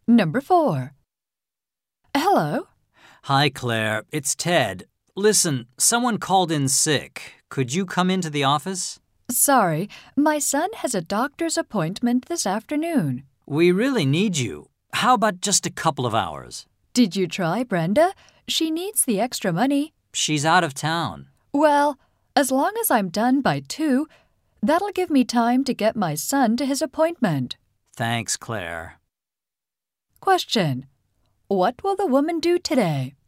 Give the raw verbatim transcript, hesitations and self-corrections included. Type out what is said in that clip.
Number four. Hello. Hi, Claire. It's Ted. Listen, someone called in sick. Could you come into the office? Sorry, my son has a doctor's appointment this afternoon. We really need you. How about just a couple of hours? Did you try Brenda? She needs the extra money. She's out of town. Well, as long as I'm done by two, that'll give me time to get my son to his appointment. Thanks, Claire. Question. What will the woman do today?